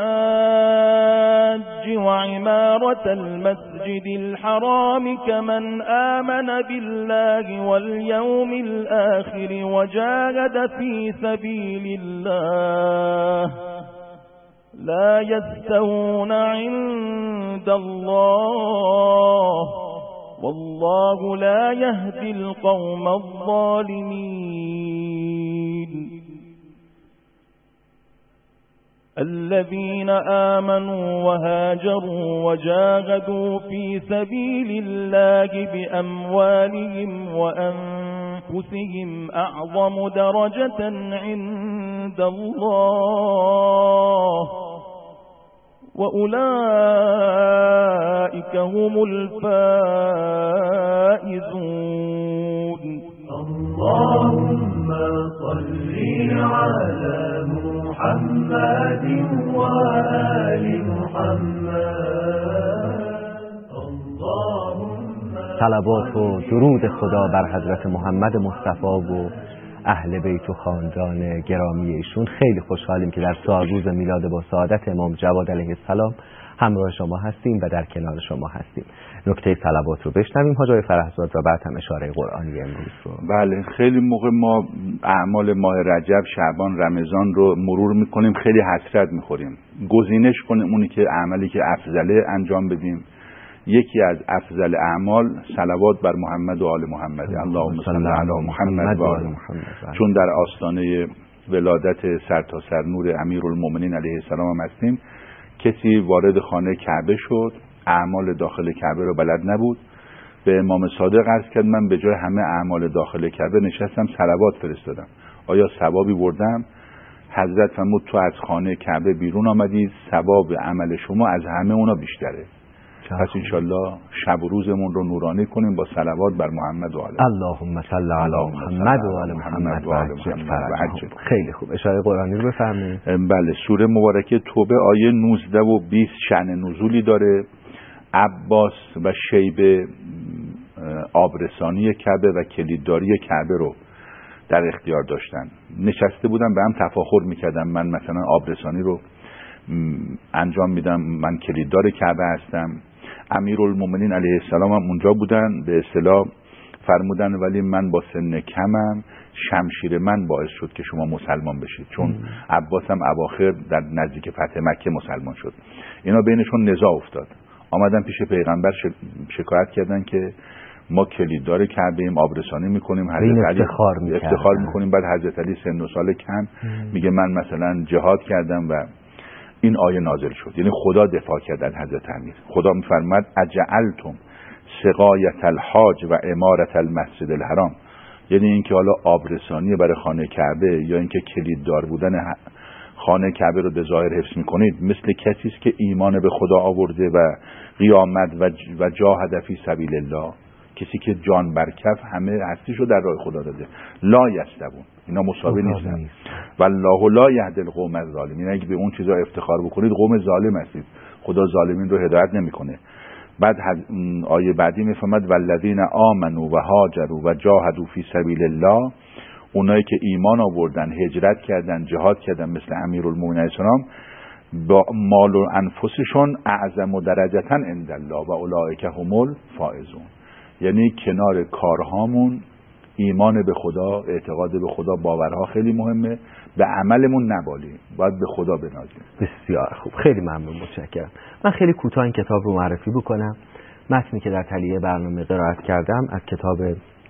الحاج وعمارة المسجد الحرام كمن آمن بالله واليوم الآخر وجاهد في سبيل الله لا يستوون عند الله والله لا يهدي القوم الظالمين الذين آمنوا وهاجروا وجاهدوا في سبيل الله بأموالهم وأنفسهم أعظم درجة عند الله وأولئك هم الفائزون اللهم صل على محمد وآل محمد صلوات و درود خدا بر حضرت محمد مصطفی و اهل بیت و خاندان گرامی ایشون. خیلی خوشحالیم که در سالروز میلاد با سعادت امام جواد علیه السلام همراه شما هستیم و در کنار شما هستیم. نکته صلوات رو بشنویم. حاج آقای فرهزاد و بعد هم اشاره قرآنی امروز رو. بله، خیلی موقع ما اعمال ماه رجب، شعبان، رمضان رو مرور میکنیم، خیلی حسرت میخوریم. گزینش کنیم اونی که عملی که افضله انجام بدیم. یکی از افضل اعمال صلوات بر محمد و آل محمد. اللهم صل علی محمد و آل محمد. چون در آستانه ولادت سرتاسر نور امیرالمومنین علیه السلام هم هستیم. کسی وارد خانه کعبه شد، اعمال داخل کعبه رو بلد نبود، به امام صادق عرض کرد من به جای همه اعمال داخل کعبه نشستم صلوات فرستادم، آیا ثوابی بردم؟ حضرت فرمود تو از خانه کعبه بیرون آمدید، ثواب عمل شما از همه اونا بیشتره. پس انشالله شب و روزمون رو نورانی کنیم با صلوات بر محمد و آل. اللهم صل علی محمد و آل محمد و عجل. خیلی خوب، اشاره قرآنی رو بفرمایید. بله، سوره مبارکه توبه آیه 19 و 20 شأن نزولی داره. عباس و شیبه آبرسانی کعبه و کلیدداری کعبه رو در اختیار داشتن. نشسته بودن به هم تفاخر میکردن، من مثلا آبرسانی رو انجام میدم، من کلیددار کعبه هستم. امیرالمومنین علیه السلام هم اونجا بودن، به اصطلاح فرمودن ولی من با سن کمم، شمشیر من باعث شد که شما مسلمان بشید، چون عباس هم اواخر در نزدیک فتح مکه مسلمان شد. اینا بینشون نزاع افتاد، آمدن پیش پیغمبر شکایت کردن که ما کلیددار کعبه ایم، آبرسانی میکنیم، حضرت علی افتخار میکنیم. بعد حضرت علی سن و سال کم میگه من مثلا جهاد کردم و این آیه نازل شد. یعنی خدا دفاع کرد از حضرت امیر. خدا میفرماد اجعلتم سقایت الحاج و امارت المسجد الحرام، یعنی اینکه حالا آبرسانی برای خانه کعبه یا اینکه کلیددار بودن خانه کعبه رو به ظاهر حفظ میکنید مثل کسی است که ایمان به خدا آورده و قیامت و جاهد فی سبیل الله، کسی که جان بر کف همه هستیشو در راه خدا داده. لا یستوون، اینا مساوی نیستن. والله لا یهدی القوم الظالمین. اگه به اون چیزا افتخار بکنید قوم ظالم هستید، خدا ظالمین رو هدایت نمیکنه. بعد آیه بعدی میفهمد والذین آمنوا و هاجروا و جاهدوا فی سبیل الله، اونایی که ایمان آوردن، هجرت کردن، جهاد کردن، مثل امیرالمومنین علیه السلام، با مال و انفسشون اعظم درجتا عند الله و اولئک هم الفائزون. یعنی کنار کارهامون ایمان به خدا، اعتقاد به خدا، باورها خیلی مهمه، به عملمون نبالیم، باید به خدا بنازیم. بسیار خوب، خیلی ممنون، متشکرم. من خیلی کوتاه این کتاب رو معرفی بکنم. متنی که در تلیه برنامه قرائت کردم از کتاب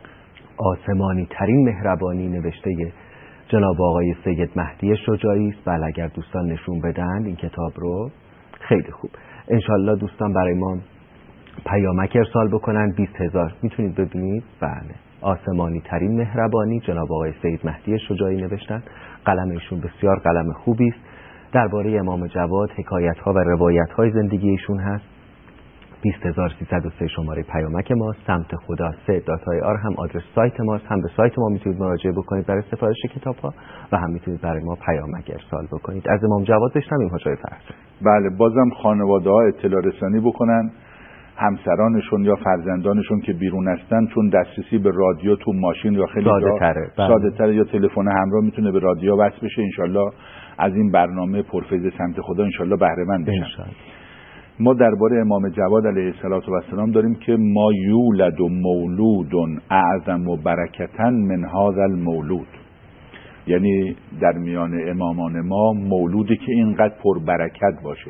آسمانی ترین مهربانی نوشته جناب آقای سید مهدی شجاعی است. بله، اگر دوستان نشون بدن این کتاب رو خیلی خوب. انشالله دوستان برای ما پیامک ارسال بکنن. 20,000 میتونید ببینید. بله، آسمانی ترین مهربانی جناب آقای سید مهدی شجاعی نوشتن. قلم ایشون بسیار قلم خوبی است. درباره امام جواد حکایت ها و روایت های زندگی ایشون هست. 20303 شماره پیامک ما. سمت خدا 3.ir هم آدرس سایت ماست. هم به سایت ما میتونید مراجعه بکنید برای سفارش کتاب ها و هم میتونید برای ما پیامک ارسال بکنید. از امام جواد بشنویم حاجی فرزاد. بله، بازم خانواده ها اطلاع رسانی بکنن، همسرانشون یا فرزندانشون که بیرون هستن، چون دسترسی به رادیو تو ماشین یا خیلی ساده تره یا تلفن همراه میتونه به رادیو وصل بشه. انشالله از این برنامه پرفیض سمت خدا انشالله بهره مند بشن. ما درباره امام جواد علیه السلام داریم که ما یولد و مولود اعظم و برکتن من هذا المولود، یعنی در میان امامان ما مولودی که اینقدر پر برکت باشه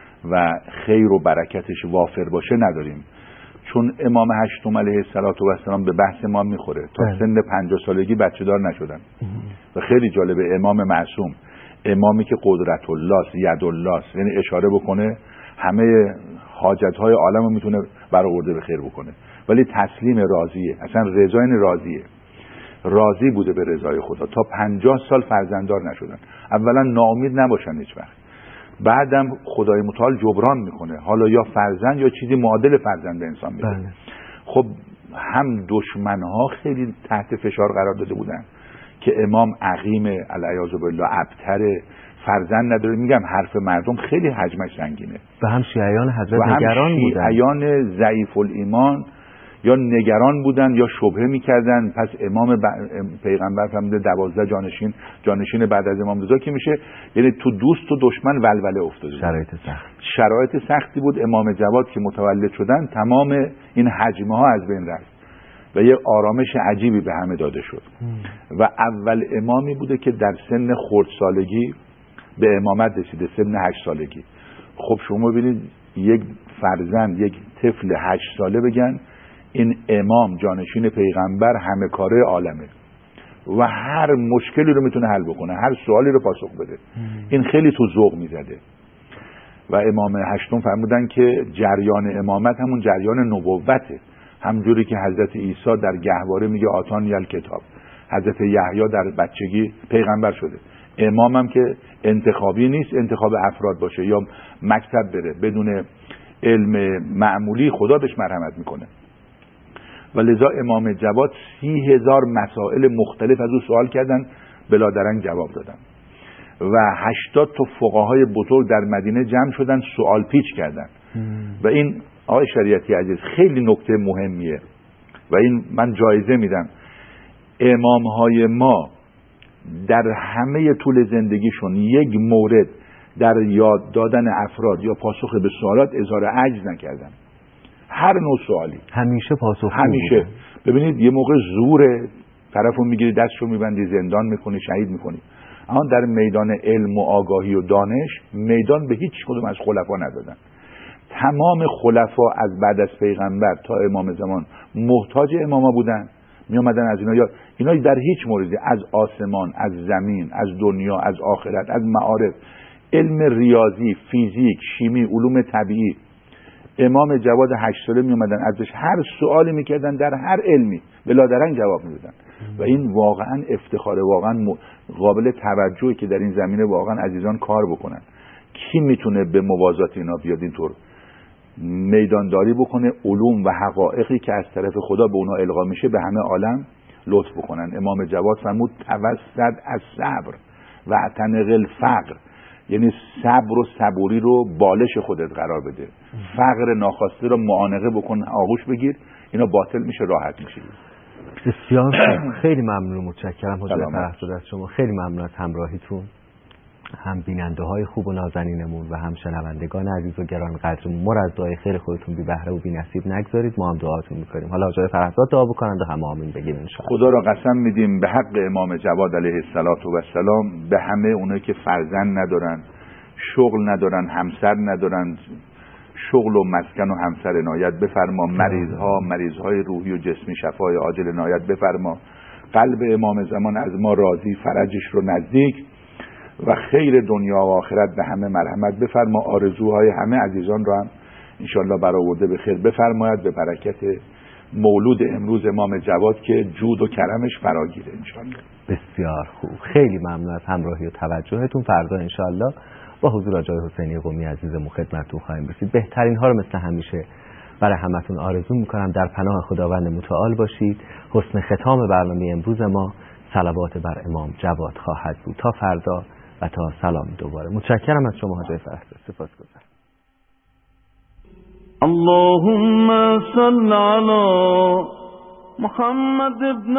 و خیر و برکتش وافر باشه نداریم. چون امام هشتم علیه السلام به بحث ما میخوره، تا سن 50 سالگی بچه دار نشدن و خیلی جالبه. امام معصوم، امامی که قدرت الله است، ید الله است، یعنی اشاره بکنه همه حاجت‌های عالم رو میتونه برآورده به خیر بکنه، ولی تسلیم راضیه، اصلا رضاین راضیه، راضی بوده به رضای خدا. تا 50 سال فرزنددار نشدن. اولا ناامید نباشن هیچ وقت، بعدم خدای متعال جبران میکنه، حالا یا فرزند یا چیزی معادل فرزند انسان میده. خب هم دشمنها خیلی تحت فشار قرار داده بودن که امام عقیم العیاذ بالله، ابتر، فرزند نداره. میگم حرف مردم خیلی حجمش سنگینه. و هم شیعیان حضرت نگران بودن، شیعیان ضعیف الایمان یا نگران بودن یا شبهه میکردن. پس امام پیغمبر فرموده 12 جانشین بعد از امام رضا که میشه، یعنی تو دوست و دشمن ولوله افتاده. شرایط سختی بود. امام جواد که متولد شدن تمام این حجمه ها از بین رفت و یه آرامش عجیبی به همه داده شد و اول امامی بوده که در سن خردسالگی به امامت رسیده، سن 8 سالگی. خب شما ببینید یک فرزند، یک طفل 8 ساله بگن این امام جانشین پیغمبر همه کاره عالمه و هر مشکلی رو میتونه حل بکنه، هر سوالی رو پاسخ بده. این خیلی تو ذوق میزده. و امام هشتم فرمودن که جریان امامت همون جریان نبوته، همجوری که حضرت عیسی در گهواره میگه آتانی الکتاب، حضرت یحیی در بچگی پیغمبر شده. امام هم که انتخابی نیست، انتخاب افراد باشه یا مکتب بره بدون علم معمولی، خدا بهش مرحمت میکنه. و لذا امام جواد 30,000 مسائل مختلف از او سوال کردن، بلادرنگ جواب دادن و 80 تا فقهای بزرگ در مدینه جمع شدن سوال پیچ کردن. و این آقای شریعتی عزیز خیلی نکته مهمیه و این من جایزه میدم. امامهای ما در همه طول زندگیشون یک مورد در یاد دادن افراد یا پاسخ به سوالات اظهار عجز نکردن. هر نوع سوالی همیشه پاسخ همیشه. ببینید یه موقع زوره، طرفو میگیری دستشو میبندی زندان میکنی، شهید میکنی. اما در میدان علم و آگاهی و دانش میدان به هیچ کدوم از خلفا ندادن. تمام خلفا از بعد از پیغمبر تا امام زمان محتاج اماما بودن، می اومدن از اینا در هیچ موردی، از آسمان، از زمین، از دنیا، از آخرت، از معارف، علم ریاضی، فیزیک، شیمی، علوم طبیعی، امام جواد 8 ساله می اومدن ازش هر سوالی میکردن در هر علمی بلادرنگ جواب میدادن و این واقعا افتخاره، واقعا قابل توجهی که در این زمینه واقعا عزیزان کار بکنن. کی میتونه به موازات اینا بیاد اینطور میدانداری بکنه، علوم و حقایقی که از طرف خدا به اونا القا میشه به همه عالم لطف بکنن. امام جواد فرمود توسط از صبر و اعتنق الفقر، یعنی صبر و صبوری رو بالش خودت قرار بده، فقر ناخواسته رو معانقه بکن، آغوش بگیر، اینا باطل میشه، راحت میشه. بسیار خیلی ممنون، متشکرم حضرت فرهزاد از شما، خیلی ممنون از همراهیتون، هم بیننده های خوب و نازنینمون و هم شنوندگان عزیز و گرانقدرمون. ما از دعای خیر خودتون بی بهره و بی نصیب نگذارید، ما هم دعاتون میکنیم. حالا حضرت فرهزاد دعا بکنند و هم آمین بگیم ان شاء الله. خدا را قسم میدیم به حق امام جواد علیه السلام به همه اونایی که فرزند ندارن، شغل ندارن، همسر ندارن، شغل و مسکن و همسر عنایت بفرما. مریضهای روحی و جسمی شفای عاجل عنایت بفرما. قلب امام زمان از ما راضی، فرجش رو نزدیک و خیر دنیا و آخرت به همه مرحمت بفرما. آرزوهای همه عزیزان رو هم انشالله برآورده به خیر بفرماید به برکت مولود امروز امام جواد که جود و کرمش فراگیره انشالله. بسیار خوب، خیلی ممنون از همراهی و توجهتون. فردا انشالله با حضور آقای حسینی قمی عزیزمون خدمتتون خواهیم رسید. بهترین ها رو مثل همیشه برای همتون آرزو میکنم. در پناه خداوند متعال باشید. حسن ختام برنامه امروز ما صلوات بر امام جواد خواهد بود. تا فردا و تا سلام دوباره. متشکرم از شما حاجی فرهزاد، سپاسگزارم. اللهم صل علی محمد ابن